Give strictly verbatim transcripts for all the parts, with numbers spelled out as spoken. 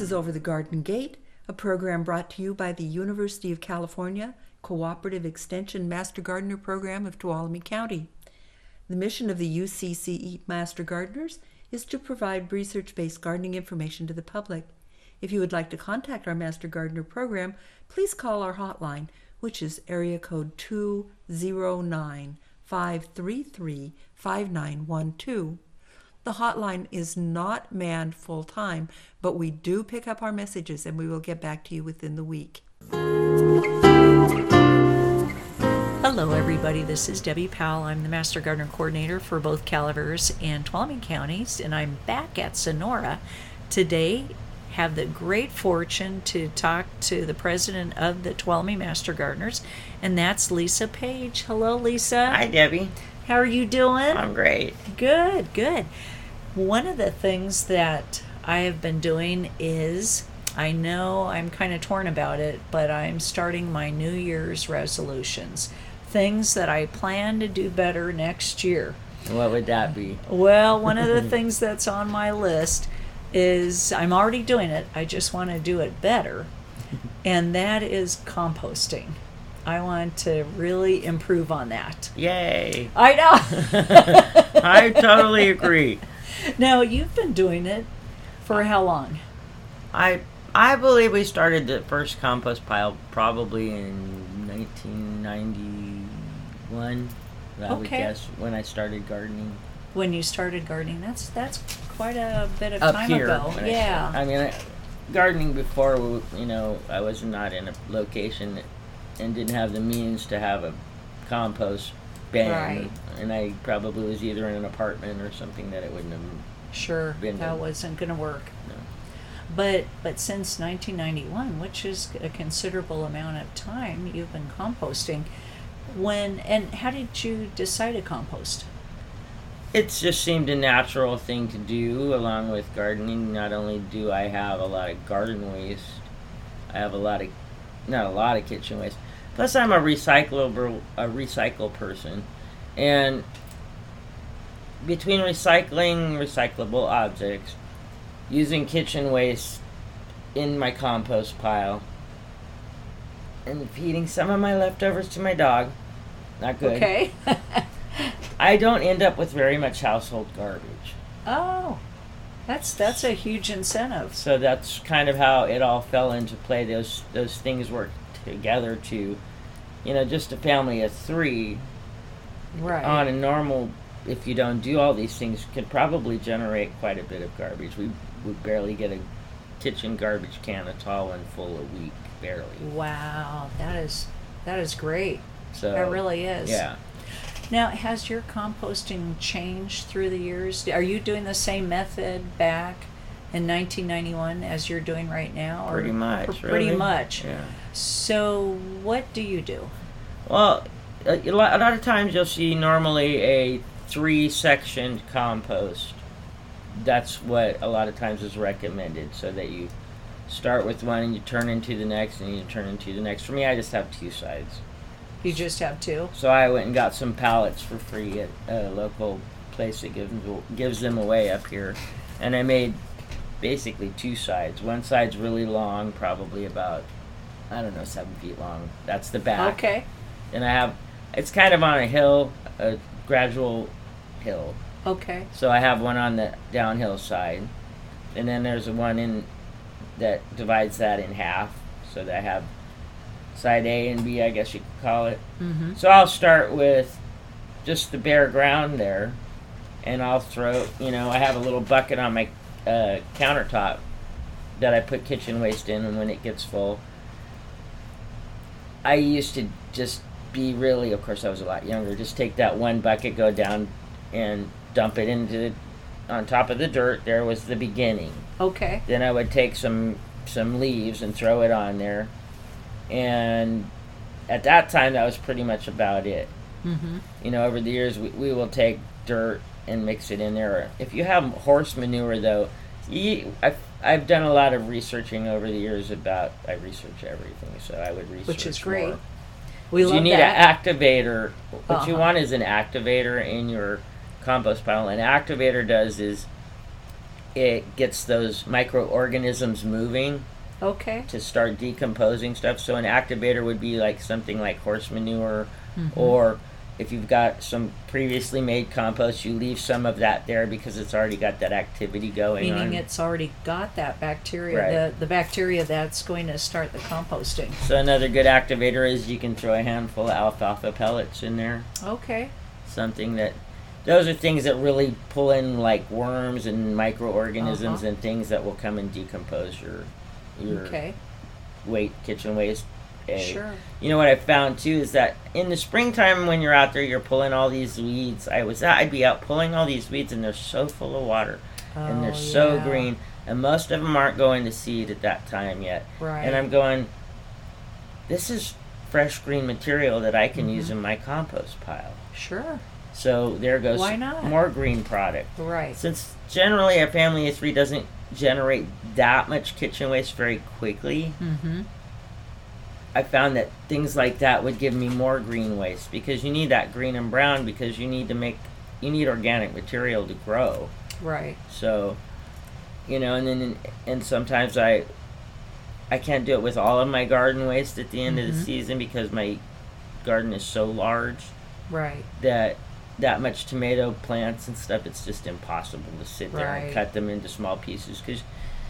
is Over the Garden Gate, a program brought to you by the University of California Cooperative Extension Master Gardener Program of Tuolumne County. The mission of the U C C E Master Gardeners is to provide research-based gardening information to the public. If you would like to contact our Master Gardener program, please call our hotline, which is area code two zero nine, five three three, five nine one two. The hotline is not manned full-time, but we do pick up our messages and we will get back to you within the week. Hello everybody, this is Debbie Powell. I'm the Master Gardener Coordinator for both Calaveras and Tuolumne counties, and I'm back at Sonora today. Have the great fortune to talk to the president of the Tuolumne Master Gardeners, and that's Lisa Page. Hello, Lisa. Hi, Debbie. How are you doing? I'm great. Good, good. One of the things that I have been doing is, I know I'm kind of torn about it, but I'm starting my New Year's resolutions. Things that I plan to do better next year. What would that be? Well, one of the things that's on my list is, I'm already doing it, I just want to do it better, and that is composting. I want to really improve on that. Yay. I know. I totally agree. Now, you've been doing it for how long? I I believe we started the first compost pile probably in nineteen ninety-one. I would Okay. guess when I started gardening. When you started gardening, that's that's quite a bit of Up time here. ago. when I Yeah. started. I mean, I, gardening before, you know, I was not in a location and didn't have the means to have a compost bin. Right. And I probably was either in an apartment or something that it wouldn't have. Sure, Been that done. wasn't going to work. No. But but since nineteen ninety-one, which is a considerable amount of time, you've been composting. When and how did you decide to compost? It just seemed a natural thing to do along with gardening. Not only do I have a lot of garden waste, I have a lot of, not a lot of kitchen waste. Plus I'm a recyclable, a recycle person. And between recycling recyclable objects, using kitchen waste in my compost pile, and feeding some of my leftovers to my dog, not good. Okay. I don't end up with very much household garbage. Oh, that's that's a huge incentive. So that's kind of how it all fell into play. Those those things work together to, you know, just a family of three Right. on a normal, if you don't do all these things, could probably generate quite a bit of garbage. We would barely get a kitchen garbage can, a tall one, full a week, barely. Wow, that is that is great. So That really is. Yeah. Now, has your composting changed through the years? Are you doing the same method back in nineteen ninety-one as you're doing right now? Or Pretty much, pr- Pretty really. much. Yeah. So, what do you do? Well, a, a lot a lot of times you'll see normally a three-section compost. That's what a lot of times is recommended, so that you start with one and you turn into the next and you turn into the next. For me, I just have two sides. You just have two? So I went and got some pallets for free at a local place that gives gives them away up here, and I made basically two sides. One side's really long, probably about, I don't know, seven feet long. That's the back. Okay. And I have, it's kind of on a hill, a gradual hill. Okay. So I have one on the downhill side, and then there's one in that divides that in half, so that I have side A and B, I guess you could call it. Mm-hmm. So I'll start with just the bare ground there, and I'll throw, you know, I have a little bucket on my uh, countertop that I put kitchen waste in, and when it gets full, I used to just be really, of course I was a lot younger, just take that one bucket, go down and dump it into the, on top of the dirt. There was the beginning. Okay. Then I would take some some leaves and throw it on there, and at that time that was pretty much about it. Mm-hmm. You know, over the years we, we will take dirt and mix it in there. If you have horse manure, though, you, I've, I've done a lot of researching over the years about, I research everything, so I would research Which is great. more. We love You need that. an activator. What you Uh-huh. want is an activator in your compost pile. An activator does is, it gets those microorganisms moving Okay. to start decomposing stuff. So an activator would be like something like horse manure, Mm-hmm. or if you've got some previously made compost, you leave some of that there because it's already got that activity going on. Meaning it's already got that bacteria, Right. the, the bacteria that's going to start the composting. So another good activator is you can throw a handful of alfalfa pellets in there. Okay. Something that, those are things that really pull in like worms and microorganisms Uh-huh. and things that will come and decompose your your Okay. weight kitchen waste. A. Sure. You know what I found too is that in the springtime when you're out there, you're pulling all these weeds. I was I'd be out pulling all these weeds and they're so full of water and they're Oh, so yeah. green, and most of them aren't going to seed at that time yet. Right. And I'm going, this is fresh green material that I can Mhm. use in my compost pile. Sure. So there goes Why not? more green product. Right. Since generally a family of three doesn't generate that much kitchen waste very quickly, Mm-hmm. I found that things like that would give me more green waste, because you need that green and brown because you need to make you need organic material to grow. Right. So, you know, and then and sometimes I I can't do it with all of my garden waste at the end of the Mhm. season because my garden is so large Right. that that much tomato plants and stuff, it's just impossible to sit there Right. and cut them into small pieces, because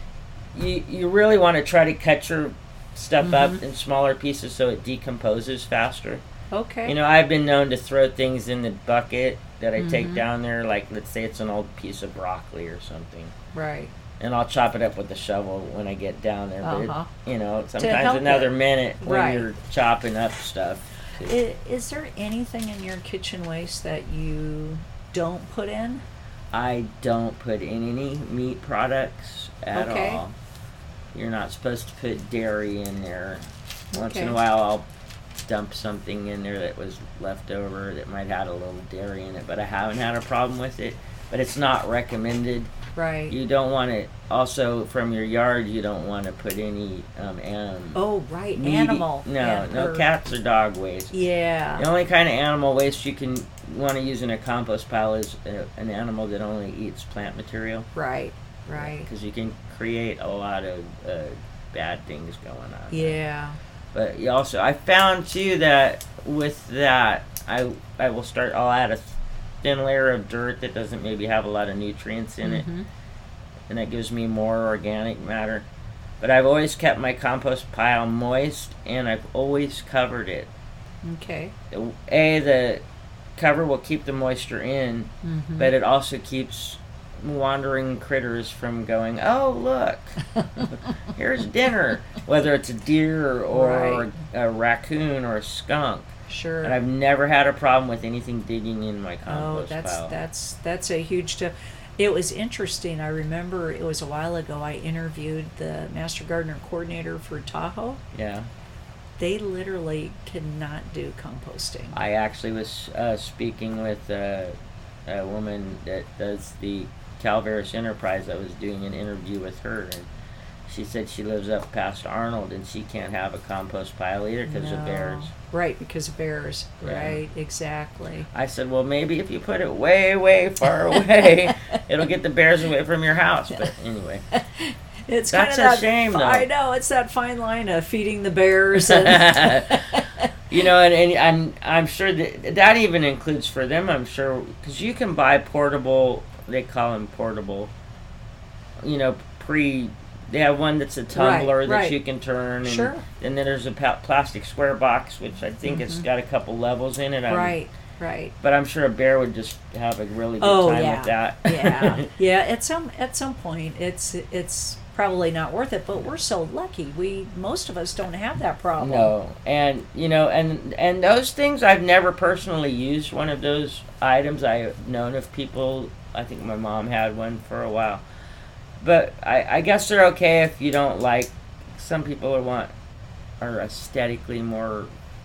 you you really want to try to cut your stuff up Mhm. in smaller pieces so it decomposes faster. Okay. You know, I've been known to throw things in the bucket that I take Mhm. down there, like let's say it's an old piece of broccoli or something, Right. and I'll chop it up with a shovel when I get down there. But Uh-huh. it, you know, help sometimes another it. minute when Right. you're chopping up stuff. Is, is there anything in your kitchen waste that you don't put in? I don't put in any meat products at Okay. all. You're not supposed to put dairy in there. Once in Okay. a while, I'll dump something in there that was left over that might have a little dairy in it, but I haven't had a problem with it. But it's not recommended. Right. You don't want to. Also, from your yard, you don't want to put any um, anim- Oh, right. meaty- Animal. No, An- no or- cats or dog waste. Yeah. The only kind of animal waste you can want to use in a compost pile is a, an animal that only eats plant material. Right. Right. Because you can create a lot of uh, bad things going on. Yeah. But you also, I found too that with that, I I will start. I'll add a thin layer of dirt that doesn't maybe have a lot of nutrients in it, Mhm. and that gives me more organic matter. But I've always kept my compost pile moist, and I've always covered it. Okay. A, the cover will keep the moisture in, Mhm. but it also keeps wandering critters from going, oh, look, here's dinner. Whether it's a deer or Right. a raccoon or a skunk. Sure. And I've never had a problem with anything digging in my Oh, compost that's pile. that's that's a huge tip. It was interesting. I remember it was a while ago. I interviewed the Master Gardener coordinator for Tahoe. Yeah. They literally cannot do composting. I actually was uh, speaking with uh, a woman that does the Calvaris Enterprise. I was doing an interview with her, and she said she lives up past Arnold, and she can't have a compost pile either because of No. bears. Right, because of bears. Yeah. Right, exactly. I said, well, maybe if you put it way, way far away, it'll get the bears away from your house. But anyway. It's That's kind of a that, shame, though. I know, it's that fine line of feeding the bears. And You know, and, and, and I'm sure that that even includes for them, I'm sure, because you can buy portable, they call them portable, you know, pre, they have one that's a tumbler that right. you can turn. And, Sure. and then there's a pa- plastic square box, which I think it's Mhm. got a couple levels in it. I'm- right, right. But I'm sure a bear would just have a really good Oh, time yeah. with that. yeah, yeah. At some at some point, it's it's probably not worth it. But we're so lucky. We most of us don't have that problem. No, and you know, and and those things I've never personally used one of those items. I've known of people. I think my mom had one for a while, but I, I guess they're okay if you don't like. Some people are want are aesthetically more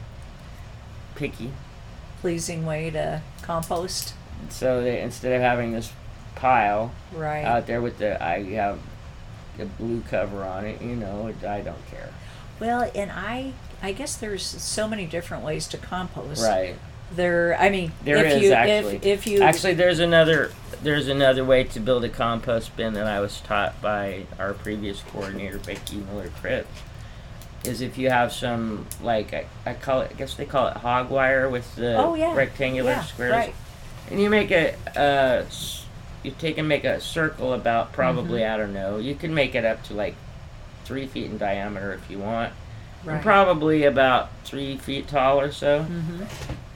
picky, Pleasing way to compost. so they instead of having this pile Right. out there with the I have the blue cover on it, you know, I don't care. Well, and I I guess there's so many different ways to compost. Right. There, I mean, There if is you, actually. if, if you, Actually, there's another there's another way to build a compost bin that I was taught by our previous coordinator, Becky Miller Cripps. Is if you have some, like I, I call it, I guess they call it hog wire with the oh yeah, rectangular yeah, squares, right. and you make a uh, you take and make a circle about probably Mhm. I don't know, you can make it up to like three feet in diameter if you want, Right. and probably about three feet tall or so. Mm-hmm.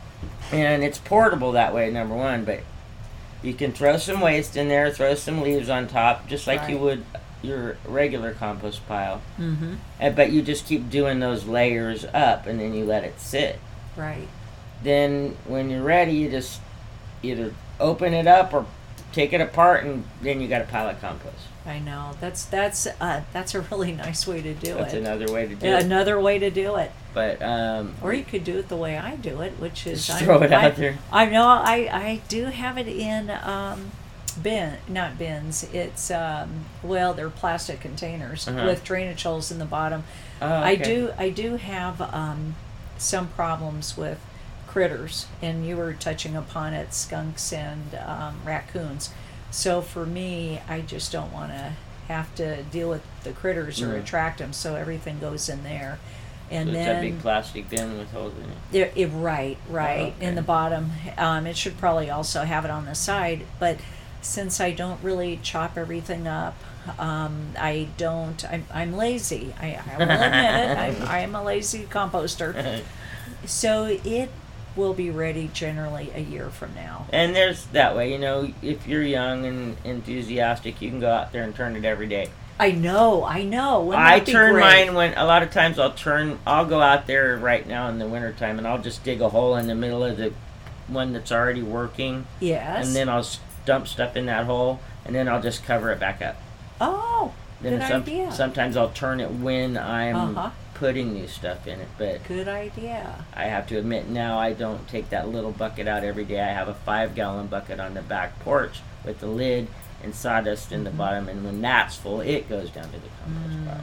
And it's portable that way, number one, but you can throw some waste in there, throw some leaves on top, just like you Right. would your regular compost pile. Mm-hmm. And, but you just keep doing those layers up, and then you let it sit. Right. Then when you're ready, you just either open it up or take it apart, and then you got a pile of compost. I know. That's that's uh, that's a really nice way to do That's it. another way to do Yeah, it. Another way to do it. But um, Or you could do it the way I do it, which is just I'm- throw it I, out there. I know I, I do have it in um, bin not bins. It's um, well they're plastic containers Uh-huh. with drainage holes in the bottom. Oh, I okay. do I do have um, some problems with critters, and you were touching upon it, skunks and um, raccoons. So for me, I just don't want to have to deal with the critters or Mhm. attract them. So everything goes in there, and So it's then a big plastic bin with holes in it. there, it, right, right, okay. in the bottom. Um, it should probably also have it on the side, but since I don't really chop everything up, um, I don't. I'm, I'm lazy. I, I will admit it. I'm, I'm a lazy composter. So it will be ready generally a year from now. And there's that way, you know, if you're young and enthusiastic, you can go out there and turn it every day. I know, I know. Wouldn't I that be turn great? mine when a lot of times I'll turn I'll go out there right now in the wintertime and I'll just dig a hole in the middle of the one that's already working, Yes. and then I'll s- dump stuff in that hole, and then I'll just cover it back up. Oh, Then good some, idea. sometimes I'll turn it when I'm Uh-huh. putting new stuff in it, but Good idea. I have to admit now I don't take that little bucket out every day. I have a five gallon bucket on the back porch with the lid and sawdust in the Mm-hmm. bottom, and when that's full, it goes down to the compost pile.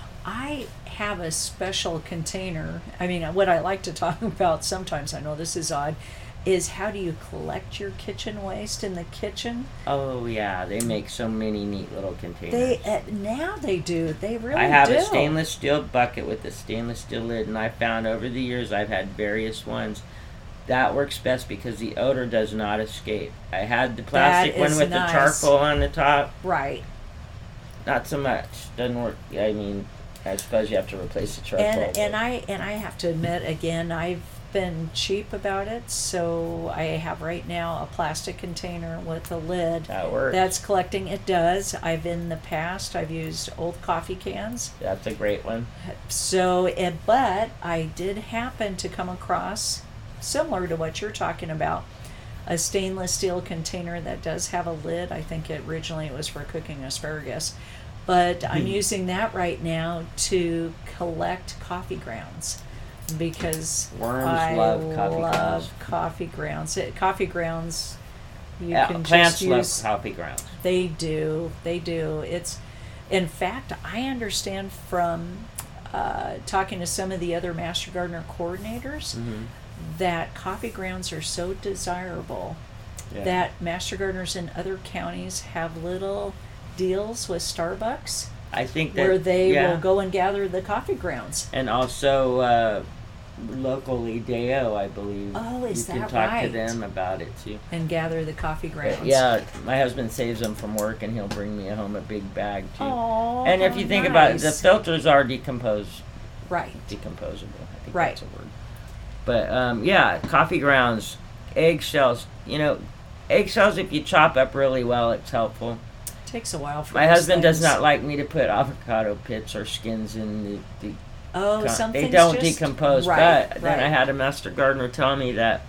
I have a special container. I mean, what I like to talk about sometimes, I know this is odd, is how do you collect your kitchen waste in the kitchen? Oh yeah, they make so many neat little containers. They uh, now they do. They really I have do. a stainless steel bucket with a stainless steel lid, and I found over the years I've had various ones. That works best because the odor does not escape. I had the plastic That one is with nice. the charcoal on the top. Right. Not so much. Doesn't work. I mean, I suppose you have to replace the charcoal. And and but- I and I have to admit again, I've been cheap about it. So I have right now a plastic container with a lid. That works. That's collecting. It does. I've in the past I've used old coffee cans. That's a great one. So, eh, but I did happen to come across, similar to what you're talking about, a stainless steel container that does have a lid. I think it, originally it was for cooking asparagus. But I'm Hmm. using that right now to collect coffee grounds because Worms I love coffee love grounds. coffee grounds. It, coffee grounds, you Yeah, can plants just love use. coffee grounds. They do. They do. It's, in fact, I understand from uh, talking to some of the other Master Gardener coordinators Mm-hmm. that coffee grounds are so desirable Yeah. that Master Gardeners in other counties have little deals with Starbucks I think that where they yeah. will go and gather the coffee grounds. And also uh, locally Deo, I believe. Oh, is you can that talk to right? them about it too. And gather the coffee grounds. But yeah, my husband saves them from work, and he'll bring me home a big bag too. Oh, and if how you think about it, the nice. filters are decompose, Right. decomposable. I think Right. that's a word. But um, yeah, coffee grounds, eggshells. You know, eggshells. If you chop up really well, it's helpful. Takes a while for My those husband does things. not like me to put avocado pits or skins in the. the Oh, con- some they things don't just- decompose. Right, but then I right. had a master gardener tell me that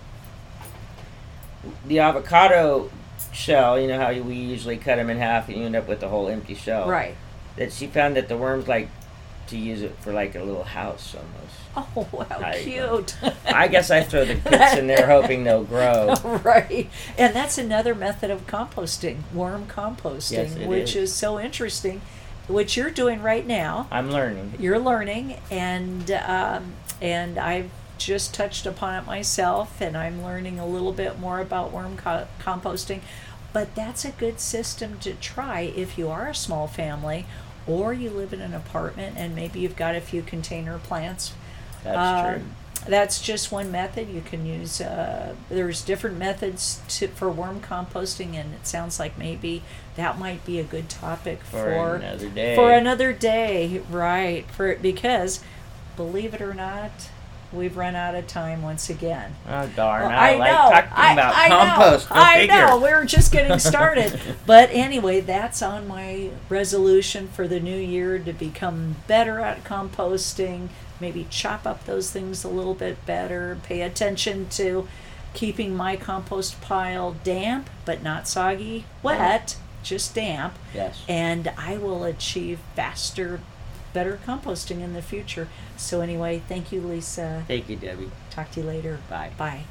the avocado shell, you know how we usually cut them in half and you end up with the whole empty shell. Right. That she found that the worms like to use it for like a little house almost. Oh, how I know. cute. I guess I throw the pits in there hoping they'll grow. Right. And that's another method of composting, worm composting, Yes, it which is. is so interesting, which you're doing right now. I'm learning. You're learning, and um, and I've just touched upon it myself, and I'm learning a little bit more about worm co- composting. But that's a good system to try if you are a small family, or you live in an apartment and maybe you've got a few container plants. That's Um, true. That's just one method. You can use, uh, there's different methods to, for worm composting, and it sounds like maybe that might be a good topic For for another day. For another day, right? For because, believe it or not, we've run out of time once again. Oh, darn. Well, I, like know, talking I, about I compost. Know, Go I figure. know. We're just getting started. But anyway, that's on my resolution for the new year, to become better at composting, maybe chop up those things a little bit better, pay attention to keeping my compost pile damp but not soggy, wet, just damp. Yes. And I will achieve faster, better composting in the future. So anyway, thank you, Lisa. Thank you, Debbie. Talk to you later. Bye. Bye.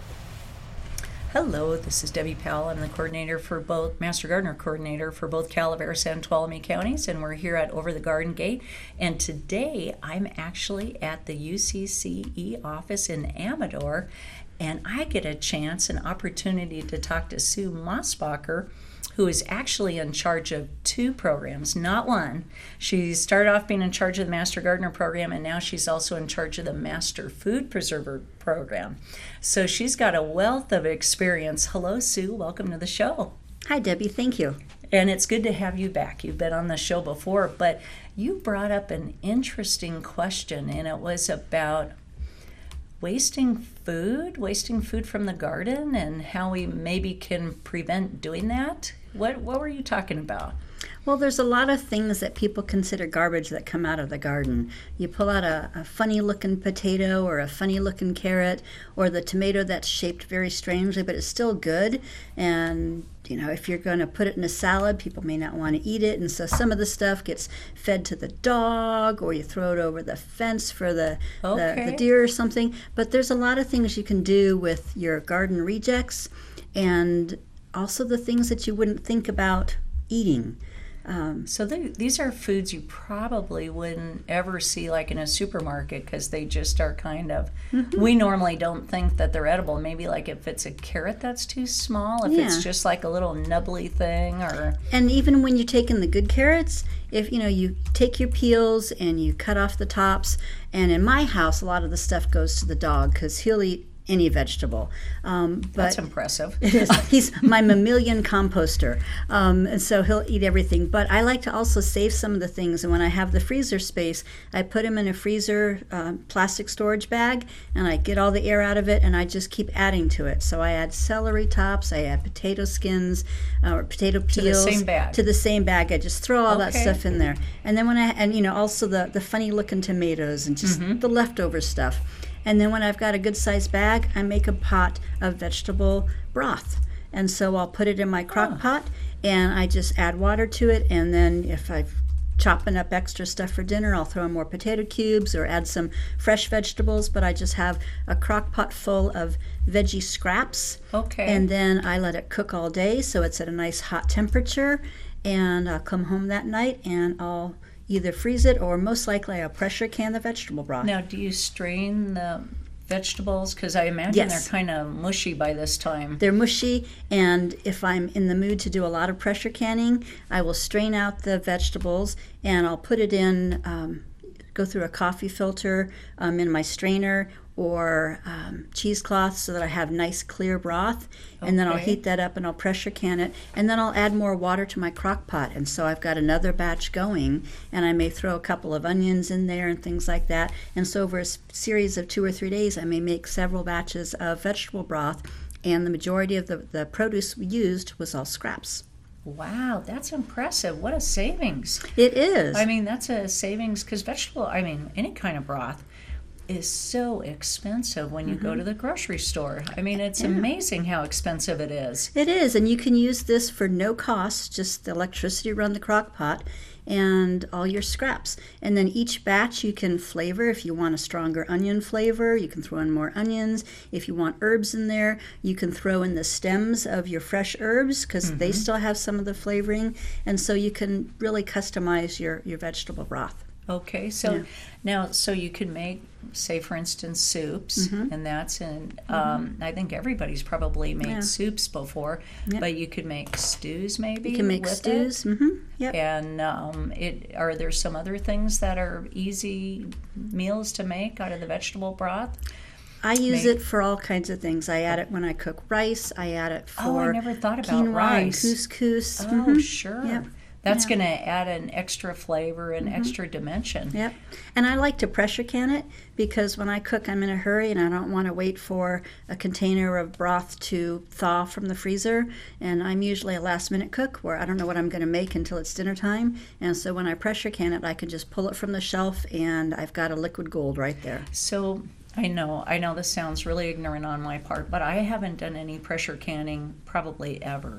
Hello, this is Debbie Powell. I'm the coordinator for both, Master Gardener coordinator for both Calaveras and Tuolumne counties, and we're here at Over the Garden Gate. And today I'm actually at the U C C E office in Amador, and I get a chance, an opportunity to talk to Sue Mossbacher, who is actually in charge of two programs, not one. She started off being in charge of the Master Gardener program, and now she's also in charge of the Master Food Preserver program. So she's got a wealth of experience. Hello, Sue. Welcome to the show. Hi, Debbie. Thank you. And it's good to have you back. You've been on the show before, but you brought up an interesting question, and it was about wasting food, wasting food from the garden, and how we maybe can prevent doing that. What what were you talking about? Well, there's a lot of things that people consider garbage that come out of the garden. You pull out a, a funny-looking potato or a funny-looking carrot, or the tomato that's shaped very strangely, but it's still good. And, you know, if you're going to put it in a salad, people may not want to eat it. And so some of the stuff gets fed to the dog, or you throw it over the fence for the, Okay. the, the deer or something. But there's a lot of things you can do with your garden rejects, and also the things that you wouldn't think about eating. Um, So they, these are foods you probably wouldn't ever see like in a supermarket, because they just are kind of, Mm-hmm. we normally don't think that they're edible. Maybe like if it's a carrot that's too small, if Yeah. it's just like a little nubbly thing, or and even when you're taking the good carrots, if you know you take your peels and you cut off the tops, and in my house a lot of the stuff goes to the dog because he'll eat any vegetable. Um, but that's impressive. It is. He's my mammalian composter, um, and so he'll eat everything. But I like to also save some of the things, and when I have the freezer space, I put him in a freezer uh, plastic storage bag, and I get all the air out of it, and I just keep adding to it. So I add celery tops, I add potato skins, uh, or potato peels To the same bag. To the same bag. I just throw all that Okay. stuff in there, and then when I and you know also the the funny looking tomatoes and just Mm-hmm. the leftover stuff. And then when I've got a good sized bag, I make a pot of vegetable broth. And so I'll put it in my crock Oh. pot, and I just add water to it. And then if I've chopping up extra stuff for dinner, I'll throw in more potato cubes or add some fresh vegetables. But I just have a crock pot full of veggie scraps. Okay. And then I let it cook all day so it's at a nice hot temperature. And I'll come home that night and I'll either freeze it, or most likely I'll pressure can the vegetable broth. Now, do you strain the vegetables? Because I imagine Yes. they're kind of mushy by this time. They're mushy, and if I'm in the mood to do a lot of pressure canning, I will strain out the vegetables and I'll put it in, um, go through a coffee filter um, in my strainer, or um, cheesecloth, so that I have nice clear broth. And then I'll Okay. heat that up and I'll pressure can it, and then I'll add more water to my crock pot. And so I've got another batch going, and I may throw a couple of onions in there and things like that. And so over a s- series of two or three days, I may make several batches of vegetable broth, and the majority of the, the produce we used was all scraps. Wow, that's impressive. What a savings. It is. I mean, that's a savings, because vegetable, I mean, any kind of broth is so expensive when you go to the grocery store. I mean, it's Mm-hmm. Yeah. amazing how expensive it is. It is, and you can use this for no cost, just the electricity run the crock pot and all your scraps. And then each batch you can flavor. If you want a stronger onion flavor, you can throw in more onions. If you want herbs in there, you can throw in the stems of your fresh herbs, because they still have some of the flavoring. And so you can really customize your, your vegetable broth. Okay, so Yeah. now, so you can make, say, for instance, soups, Mhm. and that's in, um, I think everybody's probably made Yeah. soups before, Yep. but you could make stews maybe. You can make with stews. It. Mm-hmm. Yep. And um, it are there some other things that are easy meals to make out of the vegetable broth? I use Make- it for all kinds of things. I add it when I cook rice. I add it for Oh, I never thought about quinoa rice. and couscous. Oh, Mhm. sure. Yep. That's Yeah. going to add an extra flavor and Mm-hmm. extra dimension. Yep. And I like to pressure can it because when I cook, I'm in a hurry and I don't want to wait for a container of broth to thaw from the freezer. And I'm usually a last minute cook where I don't know what I'm going to make until it's dinner time. And so when I pressure can it, I can just pull it from the shelf and I've got a liquid gold right there. So I know, I know this sounds really ignorant on my part, but I haven't done any pressure canning probably ever.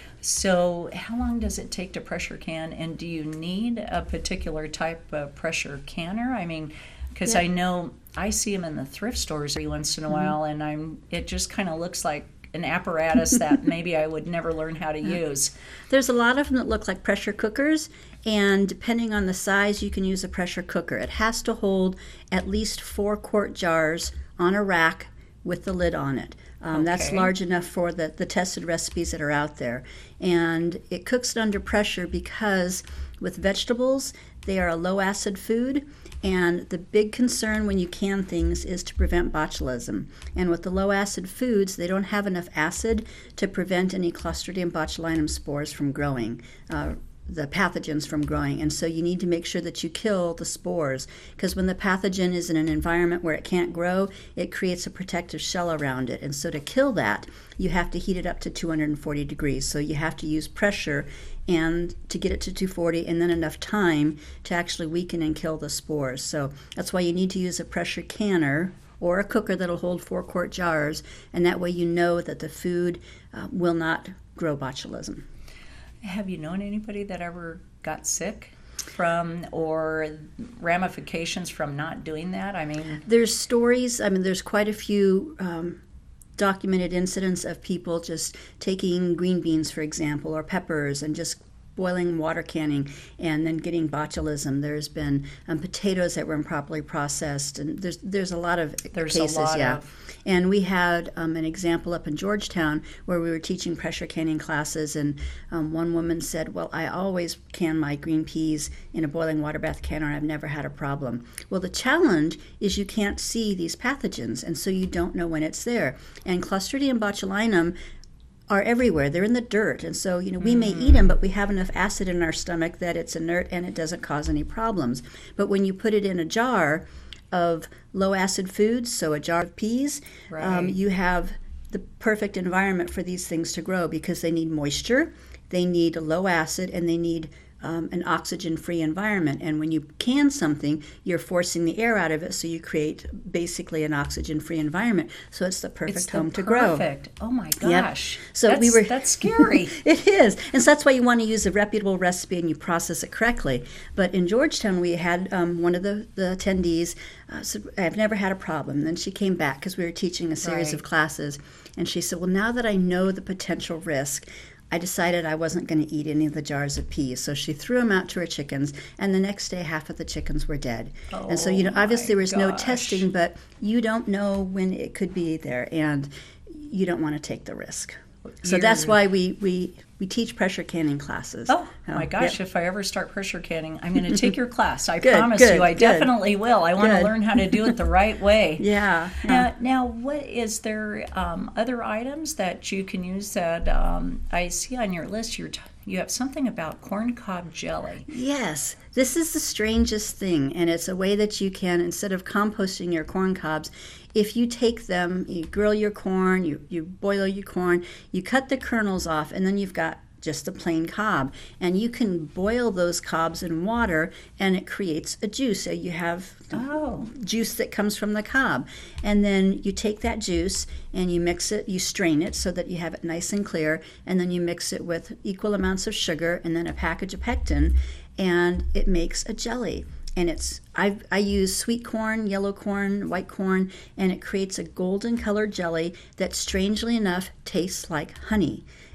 So how long does it take to pressure can, and do you need a particular type of pressure canner? I mean, because Yeah. I know I see them in the thrift stores every once in a while, and I'm it just kind of looks like an apparatus that maybe I would never learn how to use. There's a lot of them that look like pressure cookers, and depending on the size, you can use a pressure cooker. It has to hold at least four quart jars on a rack with the lid on it. Um, That's Okay. large enough for the, the tested recipes that are out there. And it cooks it under pressure because with vegetables, they are a low acid food. And the big concern when you can things is to prevent botulism. And with the low acid foods, they don't have enough acid to prevent any Clostridium botulinum spores from growing. Uh, the pathogens from growing. And so you need to make sure that you kill the spores, because when the pathogen is in an environment where it can't grow, it creates a protective shell around it. And so to kill that, you have to heat it up to two hundred forty degrees. So you have to use pressure and to get it to two forty, and then enough time to actually weaken and kill the spores. So that's why you need to use a pressure canner or a cooker that'll hold four quart jars, and that way you know that the food uh, will not grow botulism. Have you known anybody that ever got sick from, or ramifications from not doing that? I mean, There's stories, I mean, there's quite a few um, documented incidents of people just taking green beans, for example, or peppers, and just boiling water canning and then getting botulism. There's been um, potatoes that were improperly processed, and there's there's a lot of There's a cases, lot yeah. of- And we had um, an example up in Georgetown where we were teaching pressure canning classes, and um, one woman said, well, I always can my green peas in a boiling water bath canner, and I've never had a problem. Well, the challenge is you can't see these pathogens, and so you don't know when it's there. And Clostridium botulinum are everywhere. They're in the dirt. And so, you know, we may eat them, but we have enough acid in our stomach that it's inert and it doesn't cause any problems. But when you put it in a jar of low acid foods, so a jar of peas, um, Right. you have the perfect environment for these things to grow because they need moisture, they need low acid, and they need um, an oxygen-free environment. And when you can something, you're forcing the air out of it, so you create basically an oxygen-free environment. So it's the perfect it's the home to grow. perfect. Oh my Yep. gosh! So that's, we were that's scary. It is. And so that's why you want to use a reputable recipe and you process it correctly. But in Georgetown, we had um, one of the, the attendees uh, said, I've never had a problem. And then she came back because we were teaching a series Right. of classes. And she said, well, now that I know the potential risk, I decided I wasn't going to eat any of the jars of peas. So she threw them out to her chickens, and the next day half of the chickens were dead. and so, you know, Oh, obviously there was no gosh. testing, but you don't know when it could be there, and you don't want to take the risk. So that's You're- why we, we, we teach pressure canning classes. Oh my Um, gosh, yep. if I ever start pressure canning, I'm going to take your class. I Good, promise good, you, I good. definitely will. I want to Good. learn how to do it the right way. Yeah. yeah. Now, now, what is there um, other items that you can use that um, I see on your list? You're t- you have something about corn cob jelly. Yes, this is the strangest thing, and it's a way that you can, instead of composting your corn cobs, if you take them, you grill your corn, you, you boil your corn, you cut the kernels off, and then you've got just the plain cob. And you can boil those cobs in water, and it creates a juice. So you have Oh, juice that comes from the cob. And then you take that juice and you mix it, you strain it so that you have it nice and clear, and then you mix it with equal amounts of sugar and then a package of pectin, and it makes a jelly. And it's I I use sweet corn, yellow corn, white corn, and it creates a golden colored jelly that strangely enough tastes like honey.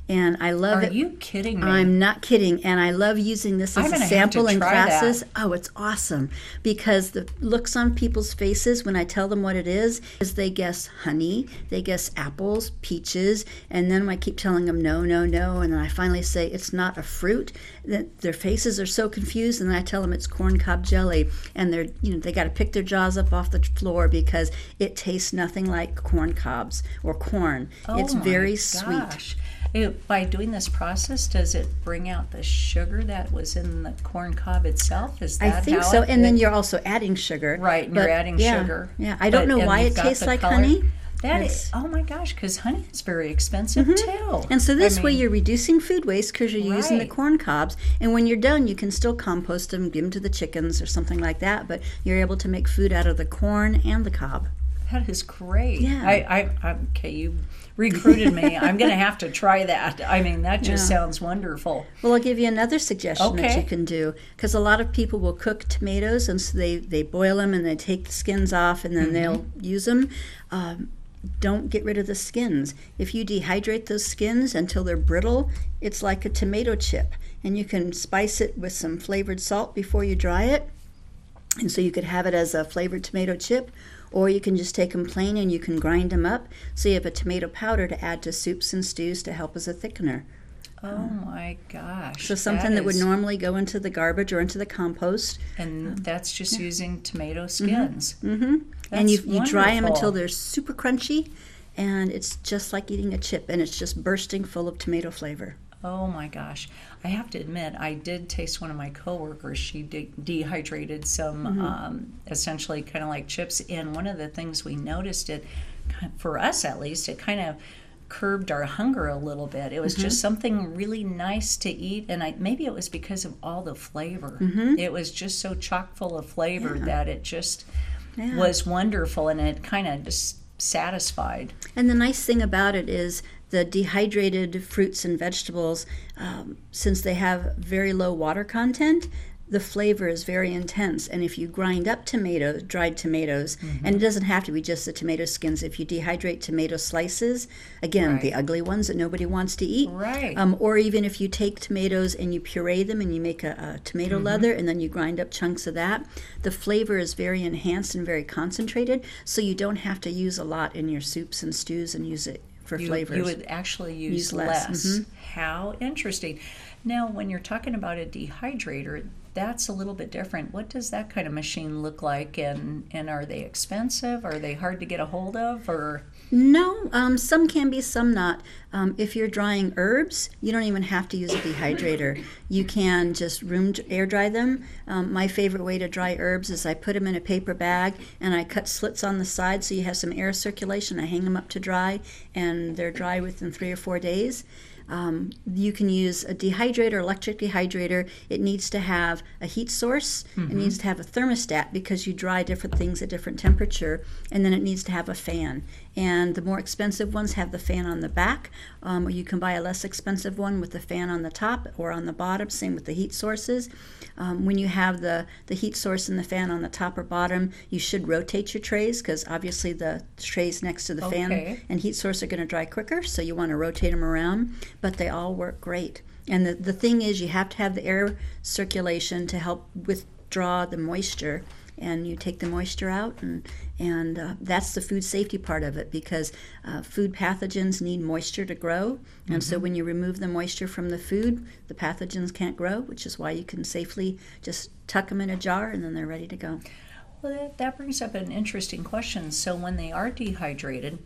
And I love Are it. you kidding me? I'm not kidding. And I love using this I'm as a gonna have sample to in try classes. that. Oh, it's awesome. Because the looks on people's faces when I tell them what it is, is they guess honey, they guess apples, peaches, and then I keep telling them no, no, no, and then I finally say it's not a fruit. Then their faces are so confused, and then I tell them it's corn cob jelly, and they're, you know, they got to pick their jaws up off the floor because it tastes nothing like corn cobs or corn. Oh it's my very sweet. gosh. It, by doing this process, does it bring out the sugar that was in the corn cob itself? Is that I think how so, it, and then it- you're also adding sugar. right, and but you're adding yeah, sugar. Yeah, I don't But- know and why you've it got tastes the like color. honey. That It's- is, oh my gosh, because honey is very expensive too. And so this I way mean, you're reducing food waste because you're using the Right. corn cobs. And when you're done, you can still compost them, give them to the chickens or something like that. But you're able to make food out of the corn and the cob. that is great. Yeah. I, I, I okay, you recruited me. I'm going to have to try that. I mean, that just Yeah. sounds wonderful. Well, I'll give you another suggestion that Okay. you can do because a lot of people will cook tomatoes and so they, they boil them and they take the skins off and then Mm-hmm. they'll use them. Um, don't get rid of the skins. If you dehydrate those skins until they're brittle, it's like a tomato chip. And you can spice it with some flavored salt before you dry it. And so you could have it as a flavored tomato chip, or you can just take them plain and you can grind them up. So you have a tomato powder to add to soups and stews to help as a thickener. Oh my gosh. So something that, would is- normally go into the garbage or into the compost. And that's just using tomato skins. Mm-hmm. And you, That's you dry them wonderful. until they're super crunchy, and it's just like eating a chip, and it's just bursting full of tomato flavor. Oh my gosh. I have to admit, I did taste one of my coworkers. She de- dehydrated some, Mm-hmm. um, essentially kind of like chips. And one of the things we noticed, it, for us at least, it kind of curbed our hunger a little bit. It was Mm-hmm. just something really nice to eat. And I, maybe it was because of all the flavor. Mm-hmm. It was just so chock full of flavor that it just Yeah. was wonderful. And it kind of just satisfied. And the nice thing about it is the dehydrated fruits and vegetables, um, since they have very low water content, the flavor is very intense. And if you grind up tomatoes, dried tomatoes, Mm-hmm. and it doesn't have to be just the tomato skins, if you dehydrate tomato slices, again, Right. the ugly ones that nobody wants to eat, Right. um, or even if you take tomatoes and you puree them and you make a, a tomato Mm-hmm. leather and then you grind up chunks of that, the flavor is very enhanced and very concentrated, so you don't have to use a lot in your soups and stews and use it for You, flavors. you would actually use, Use less, less. mhm. How interesting. Now, when you're talking about a dehydrator, that's a little bit different. What does that kind of machine look like, and, and are they expensive? Are they hard to get a hold of? Or No, um, some can be, some not. Um, if you're drying herbs, you don't even have to use a dehydrator. You can just room air dry them. Um, my favorite way to dry herbs is I put them in a paper bag and I cut slits on the side so you have some air circulation. I hang them up to dry, and they're dry within three or four days. Um, you can use a dehydrator, electric dehydrator. It needs to have a heat source. Mm-hmm. It needs to have a thermostat because you dry different things at different temperature. And then it needs to have a fan. And the more expensive ones have the fan on the back, um, or you can buy a less expensive one with the fan on the top or on the bottom. Same with the heat sources. Um, when you have the, the heat source and the fan on the top or bottom, you should rotate your trays because obviously the trays next to the fan Okay. and heat source are going to dry quicker, so you want to rotate them around, but they all work great. And the, the thing is, you have to have the air circulation to help withdraw the moisture, and you take the moisture out, and, and uh, that's the food safety part of it, because uh, food pathogens need moisture to grow, and so when you remove the moisture from the food, the pathogens can't grow, which is why you can safely just tuck them in a jar, and then they're ready to go. well, that, that brings up an interesting question. So when they are dehydrated,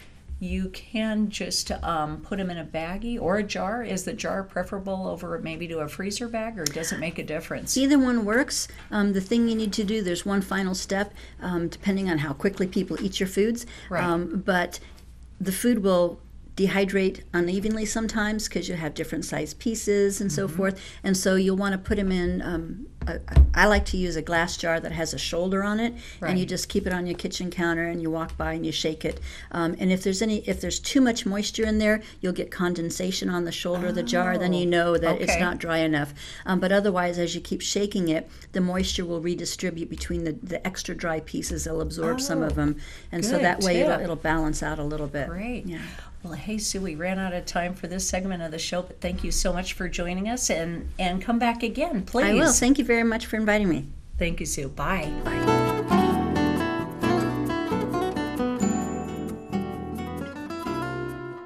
you can just um, put them in a baggie or a jar. Is the jar preferable over maybe to a freezer bag, or does it make a difference? Either one works. Um, the thing you need to do, there's one final step, um, depending on how quickly people eat your foods. Right. Um, but the food will dehydrate unevenly sometimes because you have different size pieces and so forth. And so you'll want to put them in, um, a, I like to use a glass jar that has a shoulder on it, and you Right. just keep it on your kitchen counter and you walk by and you shake it. Um, and if there's any, if there's too much moisture in there, you'll get condensation on the shoulder of the jar. Then you know that it's okay. not dry enough. Um, but otherwise, as you keep shaking it, the moisture will redistribute between the, the extra dry pieces. They'll absorb some Oh, of them, and so good that way it'll, tip. it'll balance out a little bit. Great. Yeah. Well, hey, Sue, we ran out of time for this segment of the show, but thank you so much for joining us, and, and come back again, please. I will. Thank you very much for inviting me. Thank you, Sue. Bye. Bye.